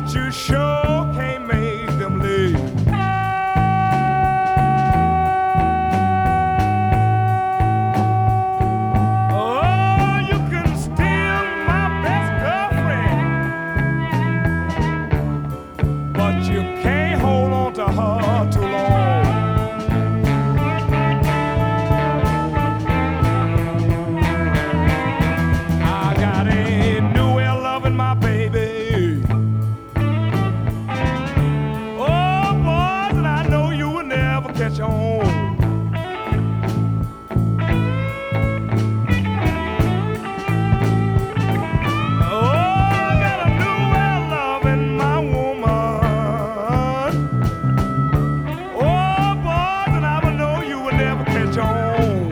but you sure can't make them leave. Oh, you can steal my best girlfriend, but you can't hold on to her too long. I got a new way of loving my baby. Oh, boys, and I know you will never catch on. Oh, I got a new way of loving my woman. Oh, boys, and I know you will never catch on.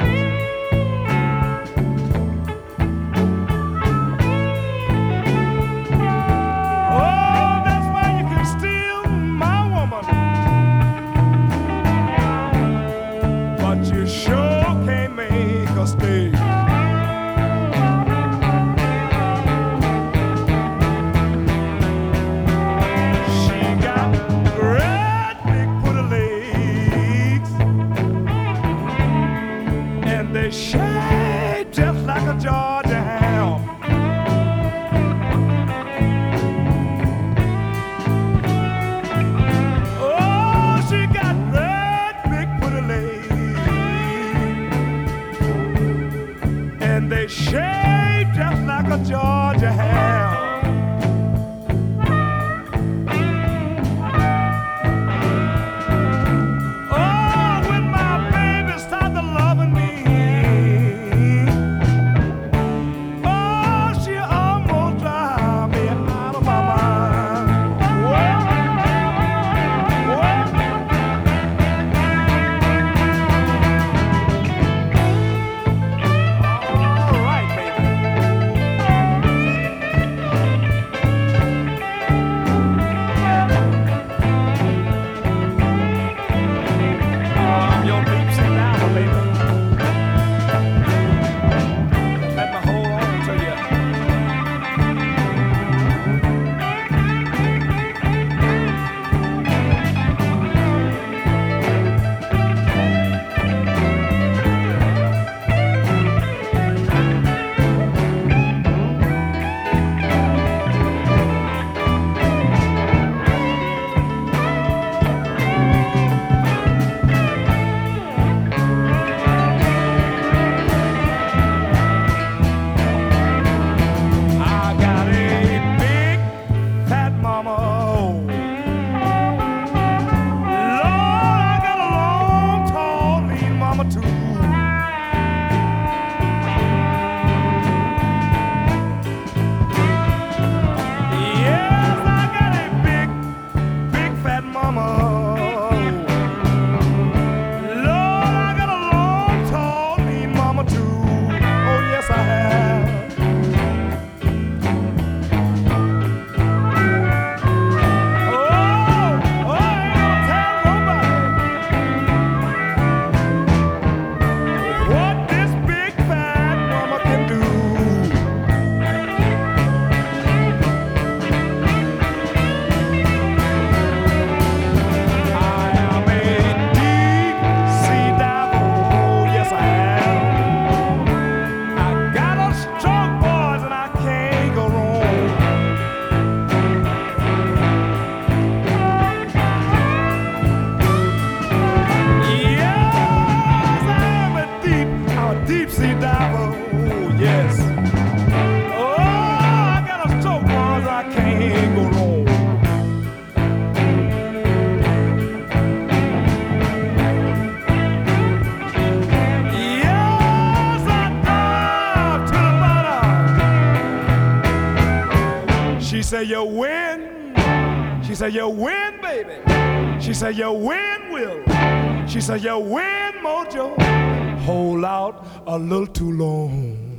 Oh, that's why you can steal my woman, but you sure can't make her stay. She got great big pretty legs, and they shake just like a Georgia ham. Oh, she got great big pretty legs, and they shake just like a Georgia ham. Oh, when my baby started loving me, oh, she almost drive me out of my mind. Well, all right, baby. I'm your deep sea diver, baby. Let me hold on to you. I got a big fat mama. Lord, I got a long, tall, lean mama too. Yes, I got a big, big fat mama. Lord, I got a long, tall, lean mama too. Oh, yes, I have. Oh, I ain't gonna tell nobody what this big fat mama can do. I am a deep sea diver, oh yes I am. I got a stroke, boys, and I can't go wrong. Yes, I'm a deep sea diver, oh yes. Oh, I got a stroke, boys, I can't go wrong. Yes, I dive to the bottom. She said you win. She said you win, baby. She said you win, Will. She said you win, Mojo. Hold out a little too long.